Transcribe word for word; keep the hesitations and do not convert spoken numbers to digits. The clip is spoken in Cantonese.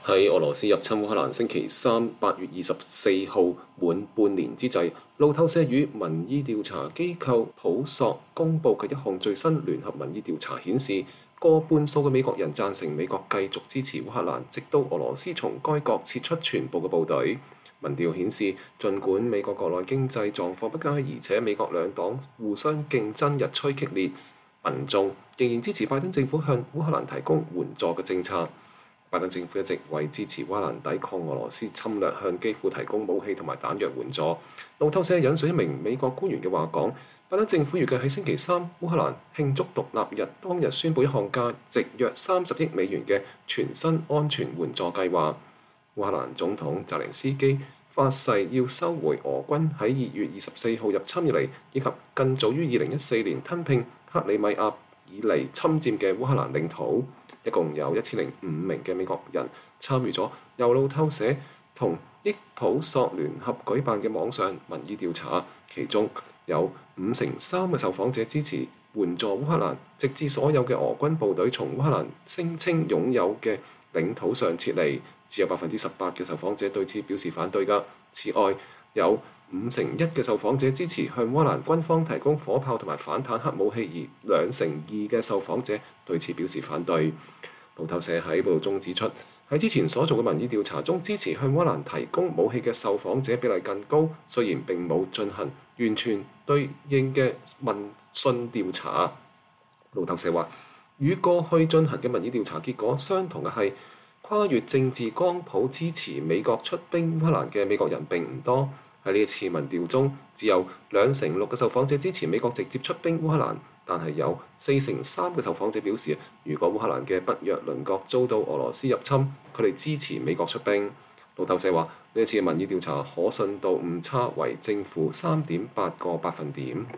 喺俄羅斯入侵烏克蘭星期三八月二十四號滿半年之際，路透社與民意調查機構普索公佈嘅一項最新聯合民意調查顯示，過半數嘅美國人贊成美國繼續支持烏克蘭，直到俄羅斯從該國撤出全部嘅部隊。民調顯示，儘管美國國內經濟狀況不佳，而且美國兩黨互相競爭日趨激烈，民眾仍然支持拜登政府向烏克蘭提供援助嘅政策。拜登政府一直為支持烏克蘭抵抗俄羅斯侵略，向基輔提供武器同埋彈藥援助。路透社引述一名美國官員嘅話講，拜登政府預計喺星期三烏克蘭慶祝獨立日當日宣佈一項價值約三十億美元嘅全新安全援助計劃。烏克蘭總統澤連斯基發誓要收回俄軍喺二月二十四號入侵以嚟，以及更早於二零一四年吞併克里米亞以嚟侵佔嘅烏克蘭領土。一共有一千零五名嘅美國人參與咗由路透社同益普索聯合舉辦嘅網上民意調查，其中有五成三嘅受訪者支持援助烏克蘭，直至所有嘅俄軍部隊從烏克蘭聲稱擁有嘅領土上撤離。只有百分之十八嘅受訪者對此表示反對㗎。此外，有五成一嘅受訪者支持向烏克蘭軍方提供火炮同埋反坦克武器，而兩成二嘅受訪者對此表示反對。路透社喺報導中指出，喺之前所做嘅民意調查中，支持向烏克蘭提供武器嘅受訪者比例更高，雖然並冇進行完全對應嘅問訊調查。路透社話，與過去進行嘅民意調查結果相同嘅係，跨越政治光譜支持美國出兵烏克蘭嘅美國人並唔多。喺呢一次民調中，只有兩成六嘅受訪者支持美國直接出兵烏克蘭，但係有四成三嘅受訪者表示，如果烏克蘭嘅北約鄰國遭到俄羅斯入侵，佢哋支持美國出兵。路透社話，呢一次民意調查可信度誤差為正負三點八個百分點。